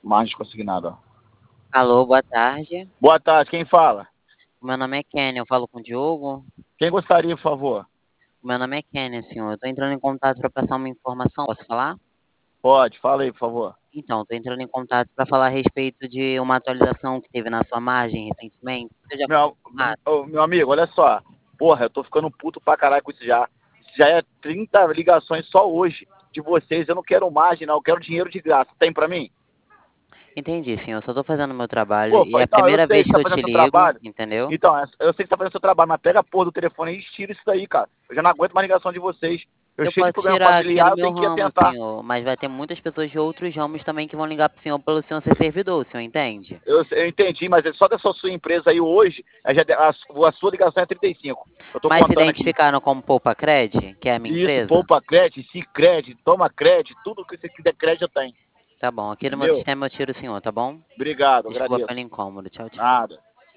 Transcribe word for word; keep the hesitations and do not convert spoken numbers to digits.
Margens consignado, ó. Alô, boa tarde. Boa tarde, quem fala? O meu nome é Kenny, eu falo com o Diogo? Quem gostaria, por favor? O meu nome é Kenny, senhor. Eu tô entrando em contato para passar uma informação. Posso falar? Pode, fala aí, por favor. Então, tô entrando em contato para falar a respeito de uma atualização que teve na sua margem recentemente. Você já foi Meu, informado? ô, meu amigo, olha só. Porra, eu tô ficando puto pra caralho com isso já. Isso já é trinta ligações só hoje de vocês. Eu não quero margem, não. Eu quero dinheiro de graça. Tem pra mim? Entendi, senhor. Eu só tô fazendo o meu trabalho Pô, e é a então, eu primeira sei vez que você que tá eu fazendo te seu ligo, trabalho. entendeu? Então, é- eu sei que você tá fazendo seu trabalho, mas pega a porra do telefone e tira isso daí, cara. Eu já não aguento mais ligação de vocês. Eu Eu cheio de posso problema tirar aqui familiar, do eu meu tenho que ramo, atentar. senhor, mas vai ter muitas pessoas de outros ramos também que vão ligar pro senhor pelo senhor ser servidor, o senhor entende? Eu, eu entendi, mas é só dessa sua empresa aí hoje, é já- a, a sua ligação é trinta e cinco. Eu tô Mas se contando aqui. identificaram como Poupa Cred, que é a minha Isso, empresa? poupa crédito, se crédito, toma crédito, tudo que você quiser crédito eu tenho. Tá bom, aqui no meu Entendeu? sistema eu tiro o senhor, tá bom? Obrigado, Desculpa agradeço. pelo incômodo. Tchau, tchau. Nada.